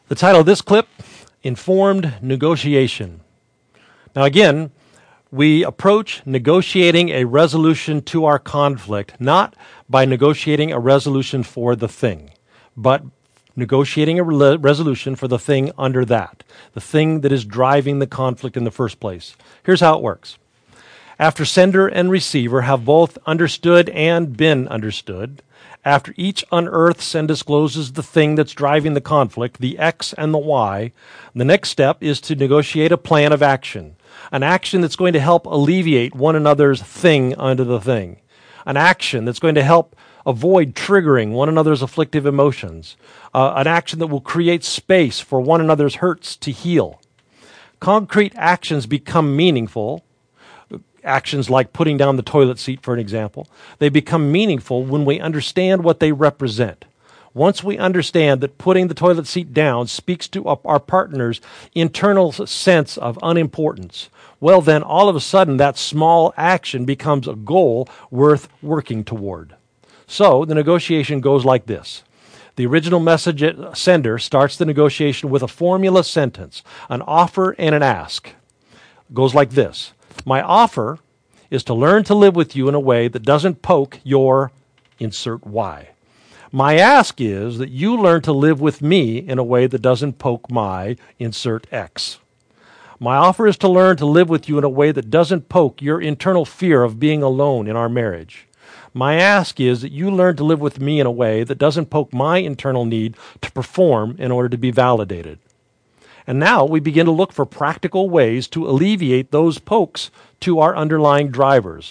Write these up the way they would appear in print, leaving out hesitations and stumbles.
The title of this clip, Informed Negotiation. Now again, we approach negotiating a resolution to our conflict not by negotiating a resolution for the thing, but negotiating a resolution for the thing under that, the thing that is driving the conflict in the first place. Here's how it works. After sender and receiver have both understood and been understood, after each unearths and discloses the thing that's driving the conflict, the X and the Y, the next step is to negotiate a plan of action, an action that's going to help alleviate one another's thing under the thing, an action that's going to help avoid triggering one another's afflictive emotions, an action that will create space for one another's hurts to heal. Concrete actions become meaningful. Actions like putting down the toilet seat, for an example, they become meaningful when we understand what they represent. Once we understand that putting the toilet seat down speaks to our partner's internal sense of unimportance, well then all of a sudden that small action becomes a goal worth working toward. So the negotiation goes like this. The original message sender starts the negotiation with a formula sentence, an offer and an ask. It goes like this. My offer is to learn to live with you in a way that doesn't poke your insert Y. My ask is that you learn to live with me in a way that doesn't poke my insert X. My offer is to learn to live with you in a way that doesn't poke your internal fear of being alone in our marriage. My ask is that you learn to live with me in a way that doesn't poke my internal need to perform in order to be validated. And now we begin to look for practical ways to alleviate those pokes to our underlying drivers.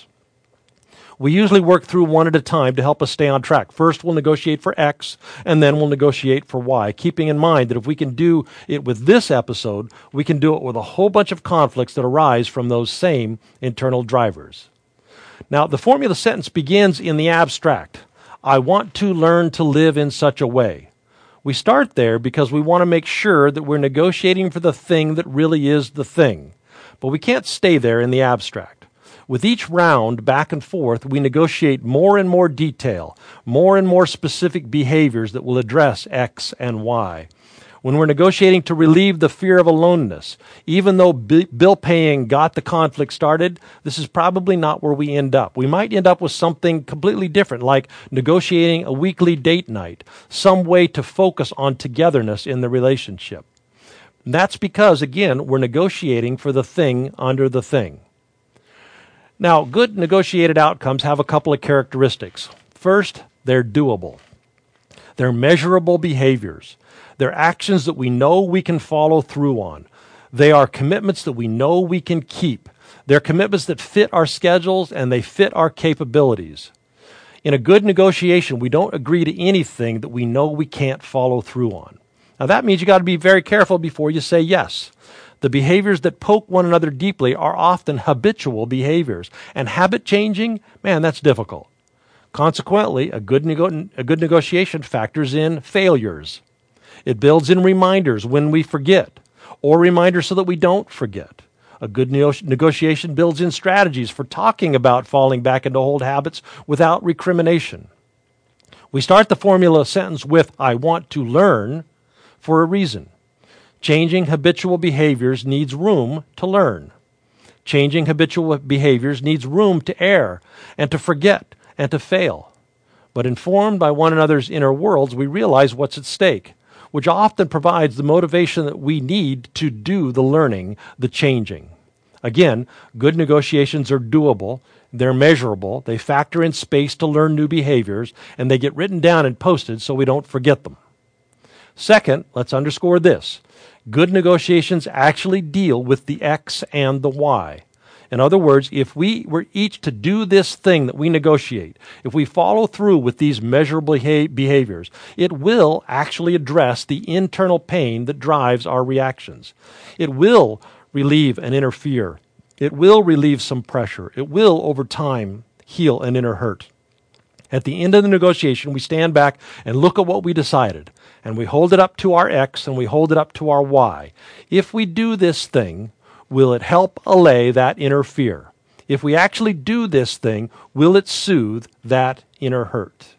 We usually work through one at a time to help us stay on track. First, we'll negotiate for X, and then we'll negotiate for Y, keeping in mind that if we can do it with this episode, we can do it with a whole bunch of conflicts that arise from those same internal drivers. Now, the formula sentence begins in the abstract. I want to learn to live in such a way. We start there because we want to make sure that we're negotiating for the thing that really is the thing. But we can't stay there in the abstract. With each round back and forth, we negotiate more and more detail, more and more specific behaviors that will address X and Y. When we're negotiating to relieve the fear of aloneness, even though bill paying got the conflict started, this is probably not where we end up. We might end up with something completely different, like negotiating a weekly date night, some way to focus on togetherness in the relationship. And that's because, again, we're negotiating for the thing under the thing. Now, good negotiated outcomes have a couple of characteristics. First, they're doable. They're measurable behaviors. They're actions that we know we can follow through on. They are commitments that we know we can keep. They're commitments that fit our schedules and they fit our capabilities. In a good negotiation, we don't agree to anything that we know we can't follow through on. Now that means you got to be very careful before you say yes. The behaviors that poke one another deeply are often habitual behaviors. And habit changing, man, that's difficult. Consequently, a good negotiation factors in failures. It builds in reminders when we forget, or reminders so that we don't forget. A good negotiation builds in strategies for talking about falling back into old habits without recrimination. We start the formula sentence with, I want to learn, for a reason. Changing habitual behaviors needs room to learn. Changing habitual behaviors needs room to err and to forget and to fail. But informed by one another's inner worlds, we realize what's at stake, which often provides the motivation that we need to do the learning, the changing. Again, good negotiations are doable, they're measurable, they factor in space to learn new behaviors, and they get written down and posted so we don't forget them. Second, let's underscore this. Good negotiations actually deal with the X and the Y. In other words, if we were each to do this thing that we negotiate, if we follow through with these measurable behaviors, it will actually address the internal pain that drives our reactions. It will relieve an inner fear. It will relieve some pressure. It will, over time, heal an inner hurt. At the end of the negotiation, we stand back and look at what we decided, and we hold it up to our X and we hold it up to our Y. If we do this thing, will it help allay that inner fear? If we actually do this thing, will it soothe that inner hurt?